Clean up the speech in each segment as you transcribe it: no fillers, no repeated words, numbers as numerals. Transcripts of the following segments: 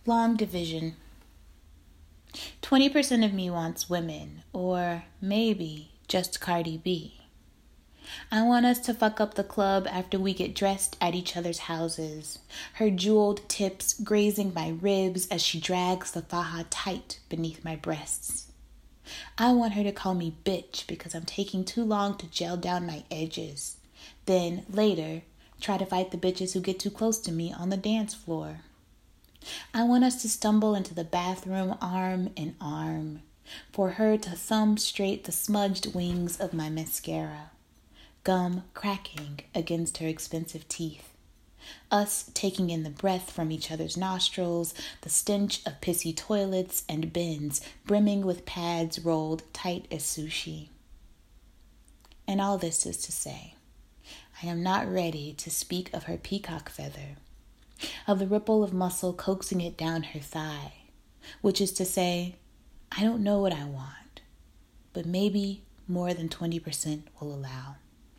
Long division. 20% of me wants women, or maybe just Cardi B. I want us to fuck up the club after we get dressed at each other's houses, her jeweled tips grazing my ribs as she drags the faja tight beneath my breasts. I want her to call me bitch because I'm taking too long to gel down my edges. Then, later, try to fight the bitches who get too close to me on the dance floor. I want us to stumble into the bathroom arm in arm, for her to thumb straight the smudged wings of my mascara, gum cracking against her expensive teeth, us taking in the breath from each other's nostrils, the stench of pissy toilets and bins brimming with pads rolled tight as sushi. And all this is to say, I am not ready to speak of her peacock feather, of the ripple of muscle coaxing it down her thigh, which is to say, I don't know what I want, but maybe more than 20% will allow.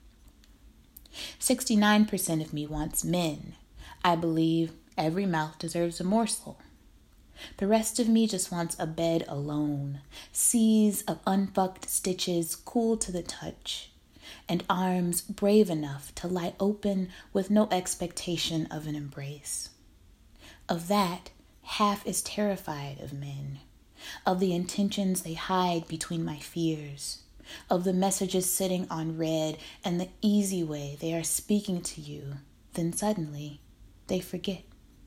69% of me wants men. I believe every mouth deserves a morsel. The rest of me just wants a bed alone, seas of unfucked stitches cool to the touch, and arms brave enough to lie open with no expectation of an embrace. Of that, half is terrified of men, of the intentions they hide between my fears, of the messages sitting on red and the easy way they are speaking to you, then suddenly they forget.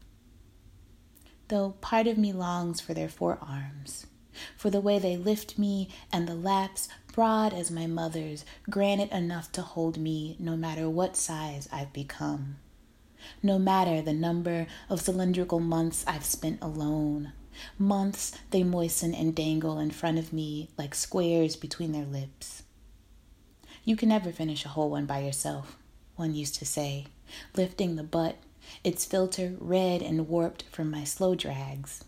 Though part of me longs for their forearms, for the way they lift me and the laps, broad as my mother's, granite enough to hold me no matter what size I've become, no matter the number of cylindrical months I've spent alone, months they moisten and dangle in front of me like squares between their lips. You can never finish a whole one by yourself, one used to say, lifting the butt, its filter red and warped from my slow drags.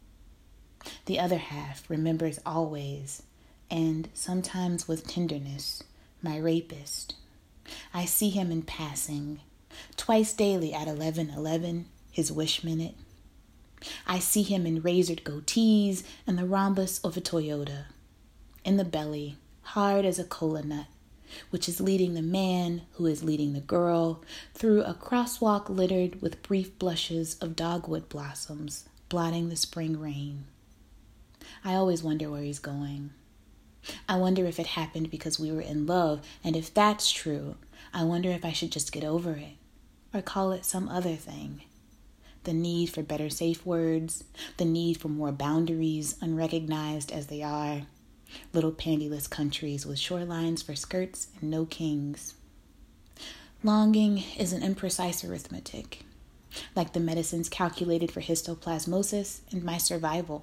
The other half remembers always, and sometimes with tenderness, my rapist. I see him in passing, twice daily at 11:11, his wish minute. I see him in razored goatees and the rhombus of a Toyota, in the belly, hard as a cola nut, which is leading the man who is leading the girl through a crosswalk littered with brief blushes of dogwood blossoms, blotting the spring rain. I always wonder where he's going. I wonder if it happened because we were in love, and if that's true, I wonder if I should just get over it, or call it some other thing. The need for better safe words, the need for more boundaries, unrecognized as they are. Little pantyless countries with shorelines for skirts and no kings. Longing is an imprecise arithmetic, like the medicines calculated for histoplasmosis and my survival.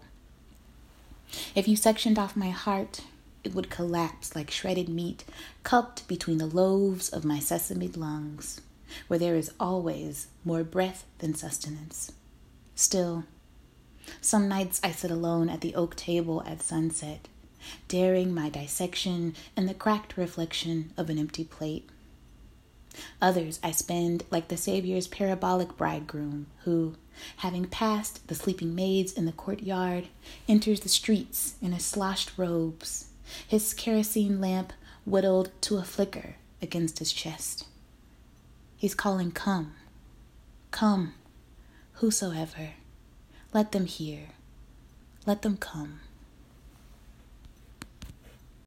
If you sectioned off my heart, it would collapse like shredded meat cupped between the lobes of my sesame lungs, where there is always more breath than sustenance. Still, some nights I sit alone at the oak table at sunset, daring my dissection in the cracked reflection of an empty plate. Others I spend like the Savior's parabolic bridegroom who, having passed the sleeping maids in the courtyard, enters the streets in his sloshed robes, his kerosene lamp whittled to a flicker against his chest. He's calling, come, come, whosoever. Let them hear. Let them come.